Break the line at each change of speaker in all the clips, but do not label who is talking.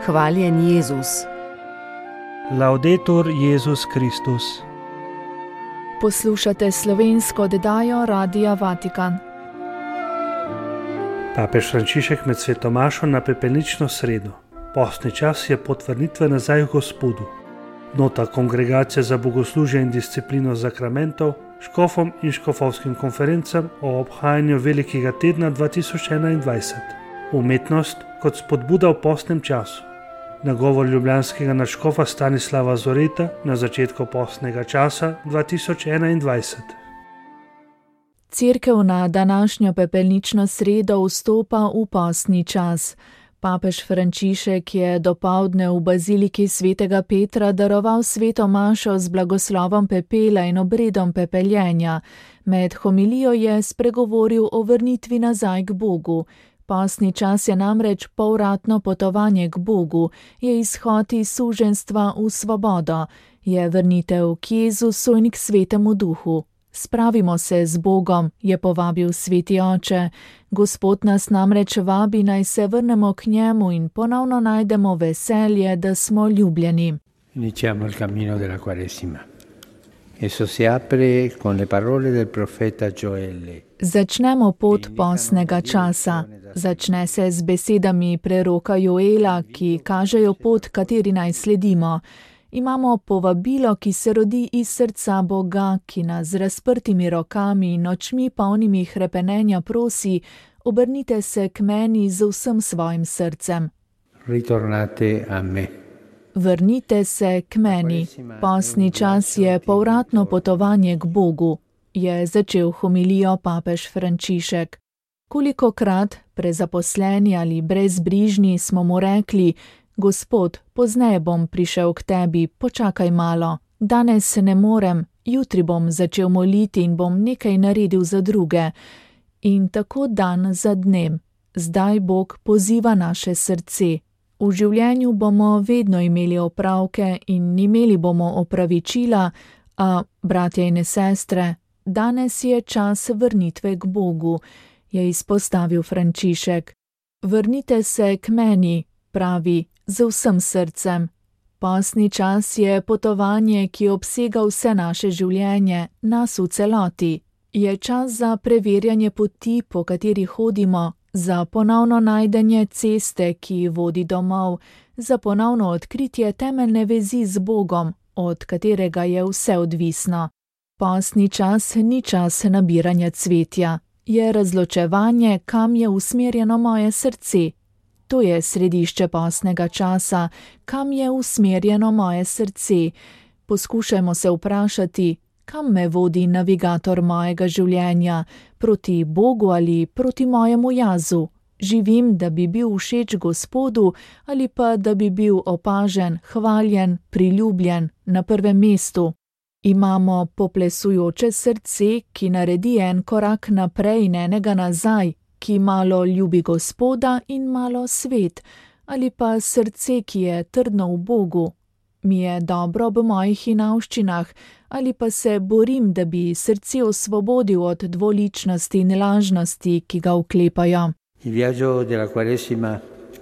Hvaljen Jezus.
Laudetur Jezus Kristus.
Poslušate slovensko oddajo Radia Vatikan.
Papež Frančišek med sveto mašo na pepelnično sredo. Postni čas je pot vrnitve nazaj k Gospodu. Nota Kongregacije za bogoslužje in disciplino zakramentov škofom in škofovskim konferencam o obhajanju Velikega tedna 2021. Umetnost kot spodbuda v postnem času. Nagovor ljubljanskega nadškofa Stanislava Zoreta na začetku postnega časa 2021.
Cerkev na današnjo pepelnično sredo vstopa v postni čas. Papež Frančišek je dopoldne v baziliki svetega Petra daroval sveto mašo z blagoslovom pepela in obredom pepeljenja. Med homilijo je spregovoril o vrnitvi nazaj k Bogu. Postni čas je namreč povratno potovanje k Bogu, je izhod iz suženjstva v svobodo, je vrnitev k Jezusu in k svetemu duhu. Spravimo se z Bogom, je povabil sveti oče. Gospod nas namreč vabi, naj se vrnemo k njemu in ponovno najdemo veselje, da smo ljubljeni.
Iniziamo il cammino della Quaresima. Esso si apre con le parole del profeta Gioele.
Začnemo pot postnega časa. Začne se z besedami preroka Joela, ki kažejo pot, kateri naj sledimo. Imamo povabilo, ki se rodi iz srca Boga, ki nas z razprtimi rokami in očmi polnimi hrepenenja prosi: obrnite se k meni z vsem svojim srcem.
Ritornate a me.
Vrnite se k meni. Postni čas je povratno potovanje k Bogu, je začel homilijo papež Frančišek. Kolikokrat, prezaposleni ali brezbrižni, smo mu rekli: Gospod, pozneje bom prišel k tebi, počakaj malo. Danes se ne morem, jutri bom začel moliti in bom nekaj naredil za druge. In tako dan za dnem. Zdaj Bog poziva naše srce. V življenju bomo vedno imeli opravke in imeli bomo opravičila, a, bratje in sestre, danes je čas vrnitve k Bogu, je izpostavil Frančišek. Vrnite se k meni, pravi, z vsem srcem. Postni čas je potovanje, ki obsega vse naše življenje, nas v celoti. Je čas za preverjanje poti, po kateri hodimo, za ponovno najdenje ceste, ki vodi domov, za ponovno odkritje temeljne vezi z Bogom, od katerega je vse odvisno. Postni čas ni čas nabiranja cvetja, je razločevanje, kam je usmerjeno moje srce. To je središče postnega časa, kam je usmerjeno moje srce. Poskušajmo se vprašati, kam me vodi navigator mojega življenja, proti Bogu ali proti mojemu jazu. Živim, da bi bil všeč Gospodu ali pa da bi bil opažen, hvaljen, priljubljen, na prvem mestu. Imamo poplesujoče srce, ki naredi en korak naprej in enega nazaj, ki malo ljubi Gospoda in malo svet, ali pa srce, ki je trdno v Bogu. Mi je dobro v mojih hinavščinah, ali pa se borim, da bi srce osvobodil od dvoličnosti in lažnosti, ki ga vklepajo.
Il viaggio della Quaresima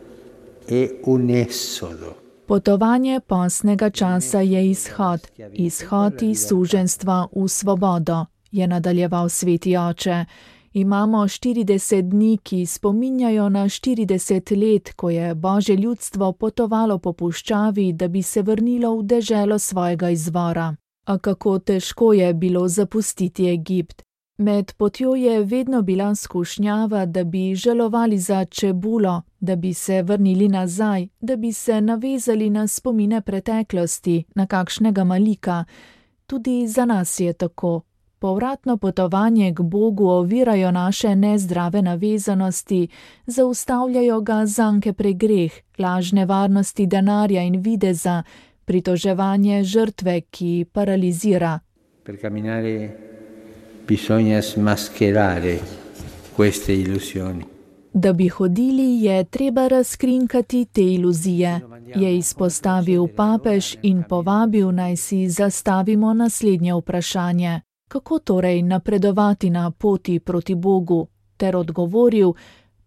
è un esodo.
Potovanje postnega časa je izhod iz suženjstva v svobodo, je nadaljeval sveti oče. Imamo 40 dni, ki spominjajo na 40 let, ko je Božje ljudstvo potovalo po puščavi, da bi se vrnilo v deželo svojega izvora. A kako težko je bilo zapustiti Egipt. Med potjo je vedno bila skušnjava, da bi žalovali za čebulo, da bi se vrnili nazaj, da bi se navezali na spomine preteklosti, na kakšnega malika. Tudi za nas je tako. Povratno potovanje k Bogu ovirajo naše nezdrave navezanosti, zaustavljajo ga zanke pregreh, lažne varnosti denarja in videza, pritoževanje žrtve, ki paralizira.
Per camminare bisogna smascherare queste illusioni.
Da bi hodili, je treba razkrinkati te iluzije, je izpostavil papež in povabil, naj si zastavimo naslednje vprašanje. Kako torej napredovati na poti proti Bogu, ter odgovoril: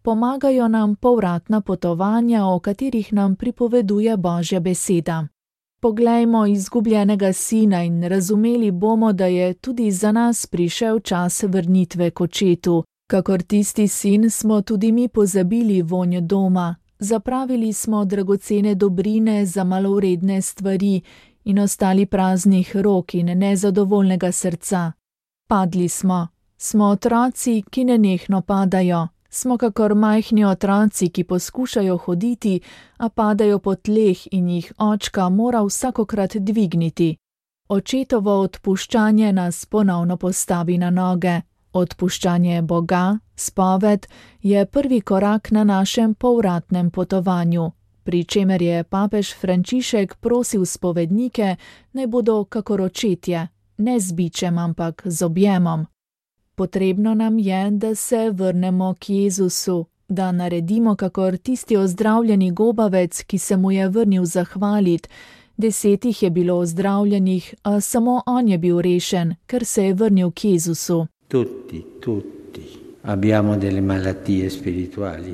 Pomagajo nam povratna potovanja, o katerih nam pripoveduje Božja beseda. Poglejmo izgubljenega sina in razumeli bomo, da je tudi za nas prišel čas vrnitve k očetu. Kakor tisti sin smo tudi mi pozabili vonj doma, zapravili smo dragocene dobrine za malovredne stvari in ostali praznih rok in nezadovoljnega srca. Padli smo. Smo otroci, ki nenehno padajo. Smo kakor majhni otroci, ki poskušajo hoditi, a padajo po tleh in jih očka mora vsakokrat dvigniti. Očetovo odpuščanje nas ponovno postavi na noge. Odpuščanje Boga, spoved, je prvi korak na našem povratnem potovanju, pri čemer je papež Frančišek prosil spovednike, naj bodo kakor očetje, ne z bičem, ampak z objemom. Potrebno nam je, da se vrnemo k Jezusu, da naredimo kakor tisti ozdravljeni gobavec, ki se mu je vrnil zahvalit. 10 jih je bilo ozdravljenih, a samo on je bil rešen, ker se je vrnil k Jezusu.
Tutti abbiamo delle malattie spirituali.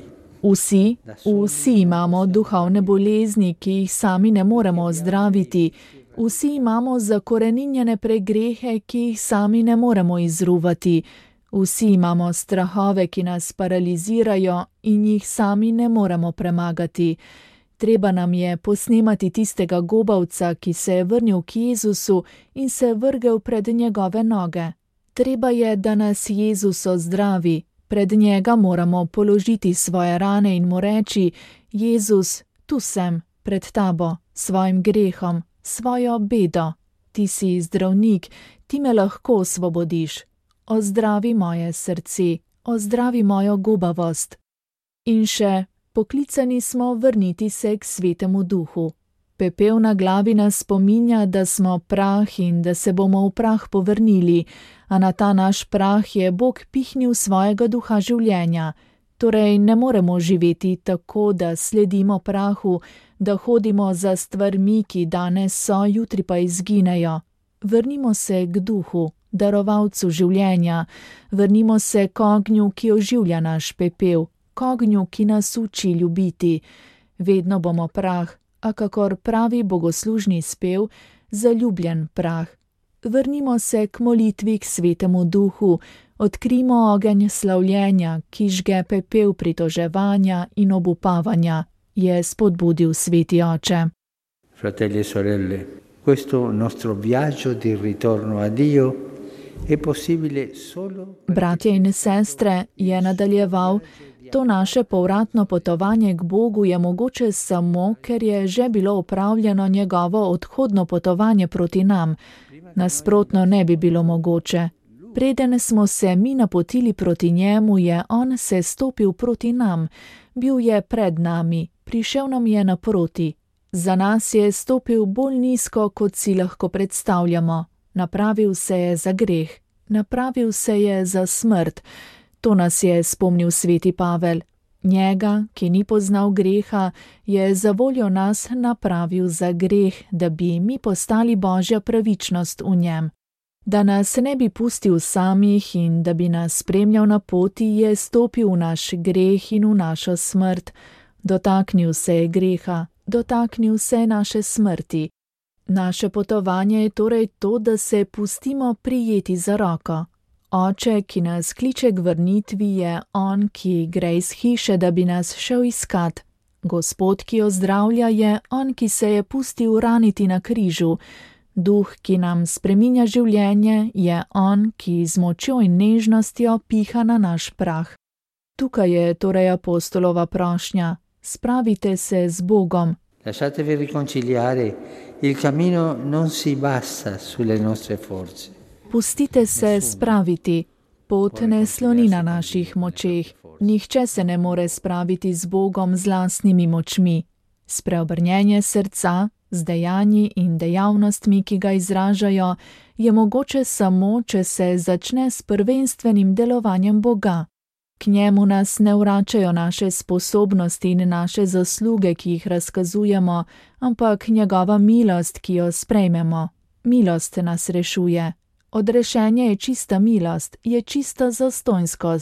Vsi imamo duhovne bolezni, ki jih sami ne moremo ozdraviti. Vsi imamo zakoreninjene pregrehe, ki jih sami ne moremo izruvati. Vsi imamo strahove, ki nas paralizirajo in jih sami ne moremo premagati. Treba nam je posnemati tistega gobavca, ki se je vrnil k Jezusu in se vrgel pred njegove noge. Treba je, da nas Jezus ozdravi. Pred njega moramo položiti svoje rane in mu reči: Jezus, tu sem, pred tabo, svojim grehom, svojo bedo. Ti si zdravnik, ti me lahko osvobodiš. Ozdravi moje srce, ozdravi mojo gobavost. In še, poklicani smo vrniti se k Svetemu Duhu. Pepel na glavi nas spominja, da smo prah in da se bomo v prah povrnili, a na ta naš prah je Bog pihnil svojega duha življenja. Torej ne moremo živeti tako, da sledimo prahu, da hodimo za stvarmi, ki danes so, jutri pa izginejo. Vrnimo se k duhu, darovalcu življenja, vrnimo se k ognju, ki oživlja naš pepel, k ognju, ki nas uči ljubiti. Vedno bomo prah, a kakor pravi bogoslužni spev, zaljubljen prah. Vrnimo se k molitvi k Svetemu Duhu, odkrimo ogenj slavljenja, ki žge pepel pritoževanja in obupavanja, je spodbudil Sveti Oče.
Fratelli e sorelle, questo nostro viaggio di ritorno a Dio è possibile solo...
Bratje in sestre, je nadaljeval, to naše povratno potovanje k Bogu je mogoče samo, ker je že bilo opravljeno njegovo odhodno potovanje proti nam. Nasprotno ne bi bilo mogoče. Preden smo se mi napotili proti njemu, je on se stopil proti nam. Bil je pred nami, prišel nam je naproti. Za nas je stopil bolj nizko, kot si lahko predstavljamo. Napravil se je za greh, napravil se je za smrt. To nas je spomnil sveti Pavel. Njega, ki ni poznal greha, je za voljo nas napravil za greh, da bi mi postali Božja pravičnost v njem. Da nas ne bi pustil samih in da bi nas spremljal na poti, je stopil v naš greh in v našo smrt. Dotaknil se je greha, dotaknil se je naše smrti. Naše potovanje je torej to, da se pustimo prijeti za roko. Oče, ki nas kliče k vrnitvi, je on, ki gre iz hiše, da bi nas šel iskat. Gospod, ki ozdravlja, je on, ki se je pustil raniti na križu. Duh, ki nam spreminja življenje, je on, ki z močjo in nežnostjo piha na naš prah. Tukaj je torej apostolova prošnja. Spravite se z Bogom.
Lasciatevi riconciliare, il cammino non si basa sulle nostre forze.
Pustite se spraviti. Pot ne sloni na naših močeh. Nihče se ne more spraviti z Bogom z lastnimi močmi. Spreobrnjenje srca, z dejanji in dejavnostmi, ki ga izražajo, je mogoče samo, če se začne s prvenstvenim delovanjem Boga. K njemu nas ne vračajo naše sposobnosti in naše zasluge, ki jih razkazujemo, ampak njegova milost, ki jo sprejmemo. Milost nas rešuje. Odrešenje je čista milost, je čista zastonjskost,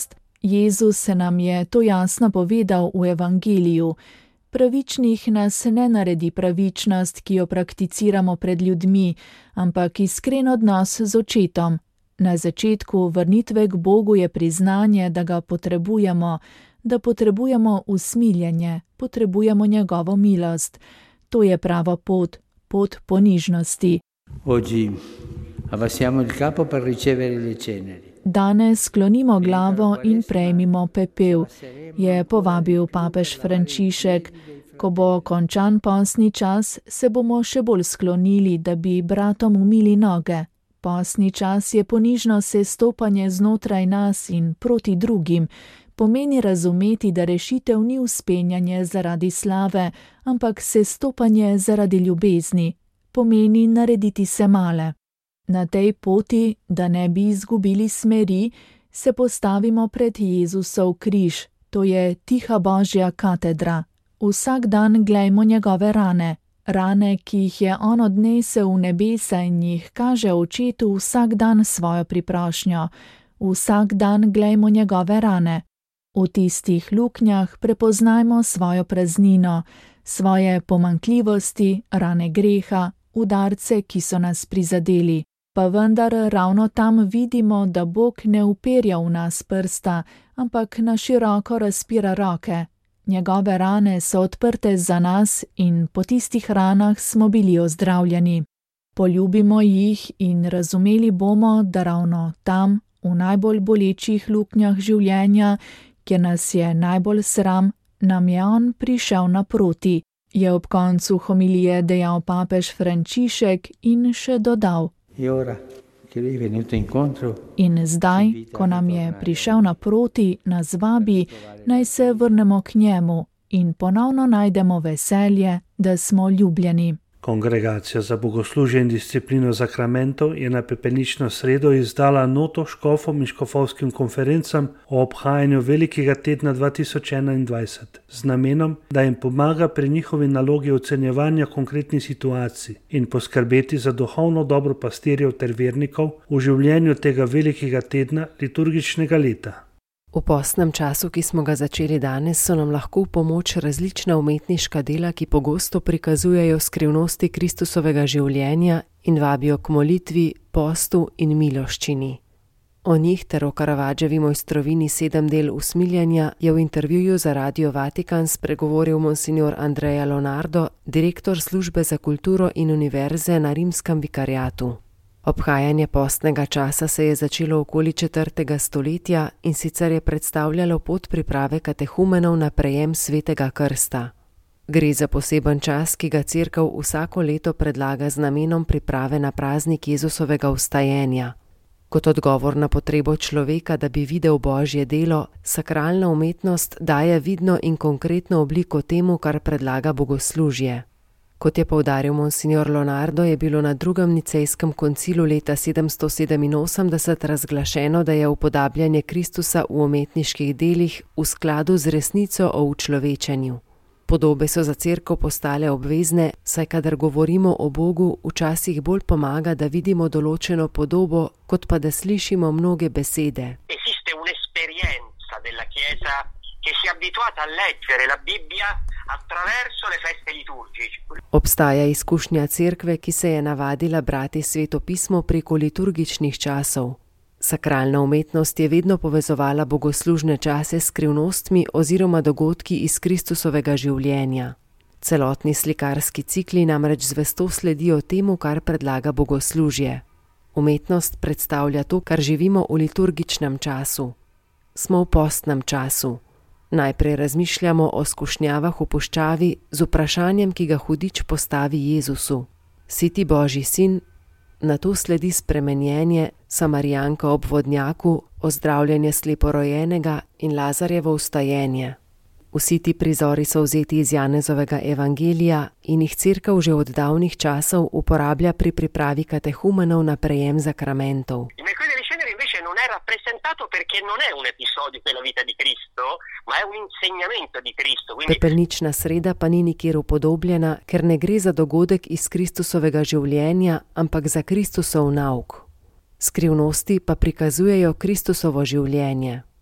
Jezus se nam je to jasno povedal v evangeliju. Pravičnih nas ne naredi pravičnost, ki jo prakticiramo pred ljudmi, ampak iskren odnos z očetom. Na začetku vrnitve k Bogu je priznanje, da ga potrebujemo, da potrebujemo usmiljenje, potrebujemo njegovo milost. To je prava pot, pot ponižnosti.
Oggi abbassiamo il capo per ricevere le ceneri.
Danes sklonimo glavo in prejmimo pepel, je povabil papež Frančišek. Ko bo končan postni čas, se bomo še bolj sklonili, da bi bratom umili noge. Postni čas je ponižno sestopanje znotraj nas in proti drugim. Pomeni razumeti, da rešitev ni vzpenjanje zaradi slave, ampak sestopanje zaradi ljubezni. Pomeni narediti se male. Na tej poti, da ne bi izgubili smeri, se postavimo pred Jezusov križ, to je tiha Božja katedra. Vsak dan glejmo njegove rane, rane, ki jih je on odnesel v nebesa in jih kaže očetu vsak dan svojo priprošnjo. Vsak dan glejmo njegove rane. V tistih luknjah prepoznajmo svojo praznino, svoje pomanjkljivosti, rane greha, udarce, ki so nas prizadeli. Pa vendar ravno tam vidimo, da Bog ne uperja v nas prsta, ampak na široko razpira roke. Njegove rane so odprte za nas in po tistih ranah smo bili ozdravljeni. Poljubimo jih in razumeli bomo, da ravno tam, v najbolj bolečih luknjah življenja, kjer nas je najbolj sram, nam je on prišel naproti, je ob koncu homilije dejal papež Frančišek in še dodal. In zdaj, ko nam je prišel naproti, nas vabi, naj se vrnemo k njemu in ponovno najdemo veselje, da smo ljubljeni.
Kongregacija za bogoslužje in disciplino zakramentov je na pepelnično sredo izdala noto škofom in škofovskim konferencam o obhajanju Velikega tedna 2021 z namenom, da jim pomaga pri njihovi nalogi ocenjevanja konkretnih situacij in poskrbeti za duhovno dobro pastirjev ter vernikov v življenju tega Velikega tedna liturgičnega leta.
V postnem času, ki smo ga začeli danes, so nam lahko v pomoč različna umetniška dela, ki pogosto prikazujejo skrivnosti Kristusovega življenja in vabijo k molitvi, postu in miloščini. O njih ter o Caravaggevi mojstrovini 7 del usmiljenja je v intervjuju za Radio Vatikan spregovoril monsignor Andrea Lonardo, direktor službe za kulturo in univerze na rimskem vikariatu. Obhajanje postnega časa se je začelo okoli 4. stoletja in sicer je predstavljalo pot priprave katehumenov na prejem svetega krsta. Gre za poseben čas, ki ga Cerkev vsako leto predlaga z namenom priprave na praznik Jezusovega vstajenja. Kot odgovor na potrebo človeka, da bi videl Božje delo, sakralna umetnost daje vidno in konkretno obliko temu, kar predlaga bogoslužje. Kot je poudaril monsignor Lonardo, je bilo na drugem nicejskem koncilu leta 787 razglašeno, da je upodabljanje Kristusa v umetniških delih v skladu z resnico o učlovečenju. Podobe so za Cerkev postale obvezne, saj kadar govorimo o Bogu, včasih bolj pomaga, da vidimo določeno podobo, kot pa da slišimo mnoge besede.
Esiste un'esperienza della Chiesa che si è abituata a leggere la Bibbia attraverso le feste liturgiche.
Obstaja izkušnja Cerkve, ki se je navadila brati Sveto pismo preko liturgičnih časov. Sakralna umetnost je vedno povezovala bogoslužne čase s skrivnostmi oziroma dogodki iz Kristusovega življenja. Celotni slikarski cikli namreč zvesto sledijo temu, kar predlaga bogoslužje. Umetnost predstavlja to, kar živimo v liturgičnem času. Smo v postnem času. Najprej razmišljamo o skušnjavah v puščavi z vprašanjem, ki ga hudič postavi Jezusu. Si ti Božji sin? Nato sledi spremenjenje, Samarijanka ob vodnjaku, ozdravljanje sleporojenega in Lazarjevo vstajenje. Vsi ti prizori so vzeti iz Janezovega evangelija in jih Cerkev že od davnih časov uporablja pri pripravi katehumenov na prejem zakramentov.
Non è rappresentato perché non è un episodio della vita di Cristo, ma è un insegnamento di Cristo.
Pepelnična sreda pa ni nikjer upodobljena, ker ne gre za dogodek iz Kristusovega življenja, ampak za Kristusov nauk. Skrivnosti pa prikazujejo Kristusovo življenje.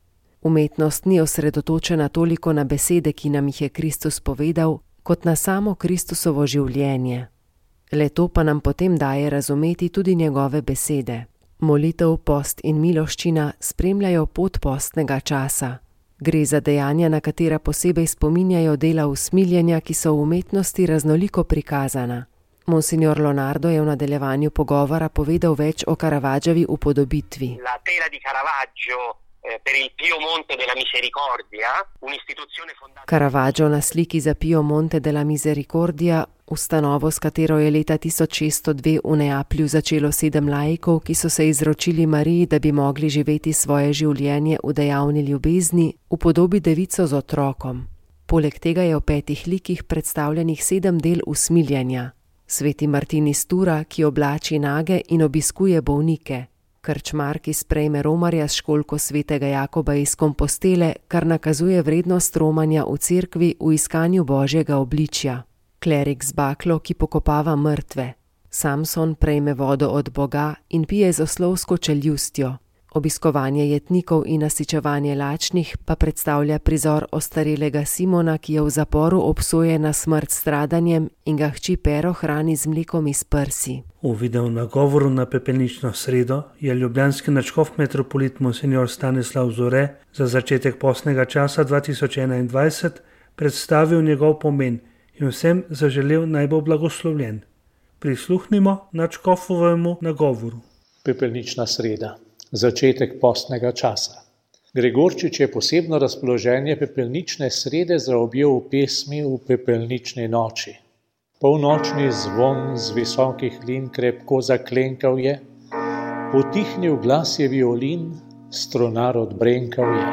Umetnost ni osredotočena toliko na besede, ki nam jih je Kristus povedal, kot na samo Kristusovo življenje. Le to pa nam potem daje razumeti tudi njegove besede. Molitev, post in miloščina spremljajo pot postnega časa. Gre za dejanja, na katera posebej spominjajo dela usmiljenja, ki so v umetnosti raznoliko prikazana. Monsignor Lonardo je v nadaljevanju pogovora povedal več o Caravaggiavi upodobitvi.
La tela di Caravaggio per il Pio Monte della Misericordia, un'istituzione fondata.
Caravaggio na sliki za Pio Monte della Misericordia, ustanovo, s katero je leta 1602 v Neaplju začelo 7 laikov, ki so se izročili Mariji, da bi mogli živeti svoje življenje v dejavni ljubezni, upodobi devico z otrokom. Poleg tega je v 5 likih predstavljenih 7 del usmiljenja. Sveti Martin iz Tura, ki oblači nage in obiskuje bolnike. Krčmar, ki sprejme romarja s školjko svetega Jakoba iz Kompostele, kar nakazuje vrednost romanja v cerkvi v iskanju božjega obličja. Klerik z baklo, ki pokopava mrtve. Samson prejme vodo od Boga in pije z oslovsko čeljustjo. Obiskovanje jetnikov in nasičevanje lačnih pa predstavlja prizor ostarelega Simona, ki je v zaporu obsojen na smrt s stradanjem in ga hči Pero hrani z mlekom iz prsi.
V video nagovoru na pepelnično sredo je ljubljanski nadškof metropolit monsignor Stanislav Zore za začetek postnega časa 2021 predstavil njegov pomen in vsem zaželel naj bo blagoslovljen. Prisluhnimo nadškofovemu nagovoru.
Pepelnična sreda. Začetek postnega časa. Gregorčič je posebno razpoloženje pepelnične srede zaobjel v pesmi V pepelnični noči. Polnočni zvon z visokih lin krepko zaklenkal je, potihnil glas je violin, stronar odbrenkal je.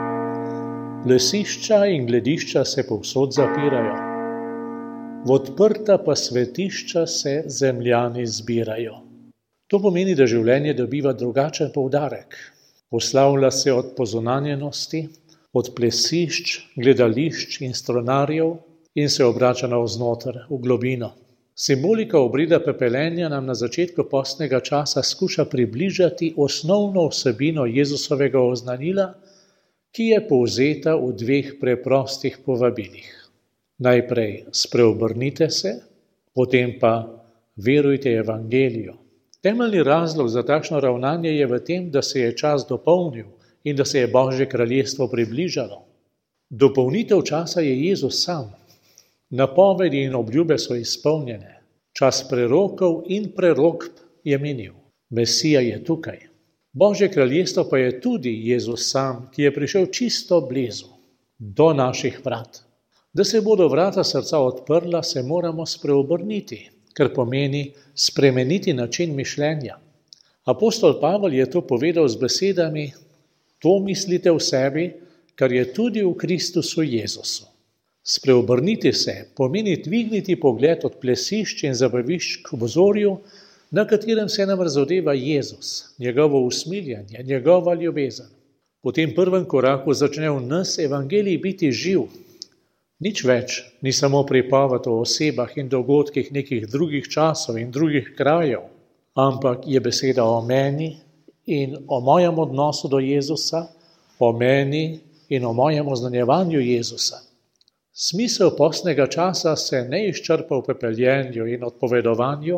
Plesišča in gledišča se povsod zapirajo, v odprta pa svetišča se zemljani zbirajo. To pomeni, da življenje dobiva drugačen poudarek. Poslavlja se od pozunanjenosti, od plesišč, gledališč in stronarjev in se obrača navznoter, v globino. Simbolika obreda pepelenja nam na začetku postnega časa skuša približati osnovno vsebino Jezusovega oznanila, ki je povzeta v 2 preprostih povabilih. Najprej spreobrnite se, potem pa verujte evangeliju. Temeljni razlog za takšno ravnanje je v tem, da se je čas dopolnil in da se je Božje kraljestvo približalo. Dopolnitev časa je Jezus sam. Napovedi in obljube so izpolnjene. Čas prerokov in prerokb je minil. Mesija je tukaj. Božje kraljestvo pa je tudi Jezus sam, ki je prišel čisto blizu, do naših vrat. Da se bodo vrata srca odprla, se moramo spreobrniti, kar pomeni spremeniti način mišljenja. Apostol Pavel je to povedal z besedami: to mislite v sebi, kar je tudi v Kristusu Jezusu. Spreobrniti se pomeni dvigniti pogled od plesišč in zabavišč k obzorju, na katerem se nam razodeva Jezus, njegovo usmiljenje, njegova ljubezen. Po tem prvem koraku začne v nas evangelij biti živ. Nič več ni samo pripoved o osebah in dogodkih nekih drugih časov in drugih krajev, ampak je beseda o meni in o mojem odnosu do Jezusa, o meni in o mojem oznanjevanju Jezusa. Smisel postnega časa se ne izčrpa v pepeljenju in odpovedovanju,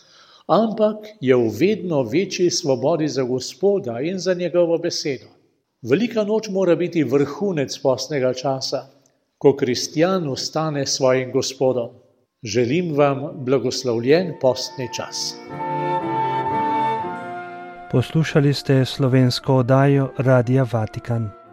ampak je v vedno večji svobodi za Gospoda in za njegovo besedo. Velika noč mora biti vrhunec postnega časa, ko kristjan ustane svojim Gospodom. Želim vam blagoslovljen postni čas.
Poslušali ste slovensko oddajo Radia Vatikan.